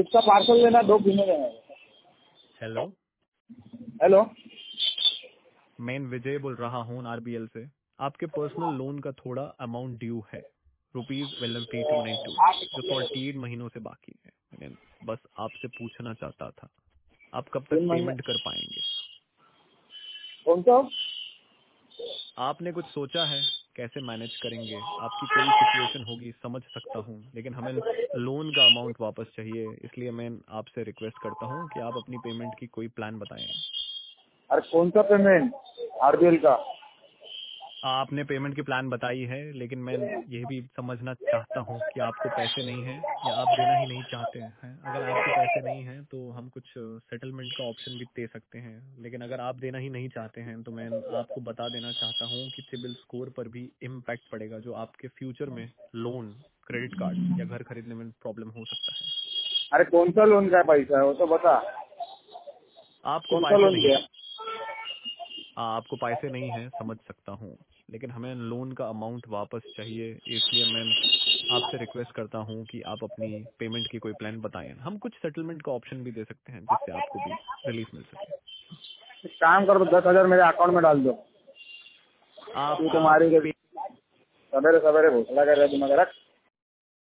किसका पार्सल लेना, 2 पीने लेना। हेलो, हेलो, मैं विजय बोल रहा हूँ आरबीएल से। आपके पर्सनल लोन का थोड़ा अमाउंट ड्यू है, ₹11,292, जो 48 महीनों से बाकी है। मैंने बस आपसे पूछना चाहता था, आप कब तक 3 महीने। पेमेंट कर पाएंगे? कौन सा? आपने कुछ सोचा है कैसे मैनेज करेंगे? आपकी कोई सिचुएशन होगी, समझ सकता हूँ, लेकिन हमें लोन का अमाउंट वापस चाहिए, इसलिए मैं आपसे रिक्वेस्ट करता हूँ कि आप अपनी पेमेंट की कोई प्लान बताएं। अरे कौन सा पेमेंट? आरबीएल का। आपने पेमेंट की प्लान बताई है, लेकिन मैं ये भी समझना चाहता हूँ कि आपको पैसे नहीं हैं या आप देना ही नहीं चाहते हैं। अगर आपको पैसे नहीं हैं तो हम कुछ सेटलमेंट का ऑप्शन भी दे सकते हैं, लेकिन अगर आप देना ही नहीं चाहते हैं तो मैं आपको बता देना चाहता हूँ कि सिबिल स्कोर पर भी इम्पैक्ट पड़ेगा, जो आपके फ्यूचर में लोन, क्रेडिट कार्ड या घर खरीदने में प्रॉब्लम हो सकता है। अरे कौन सा लोन का पैसा है वो तो बता। आपको कौन सा पैसे लोन नहीं दिया? है, आपको पैसे नहीं है, समझ सकता हूँ, लेकिन हमें लोन का अमाउंट वापस चाहिए, इसलिए मैं आपसे रिक्वेस्ट करता हूँ कि आप अपनी पेमेंट की कोई प्लान बताएं। हम कुछ सेटलमेंट का ऑप्शन भी दे सकते हैं जिससे आपको भी रिलीफ मिल सके। एक काम कर दो, 10,000 मेरे अकाउंट में डाल दो। तू आपका तुम्हारी पे, सवेरे सवेरे भोसड़ा कर रहा है, तुम रख।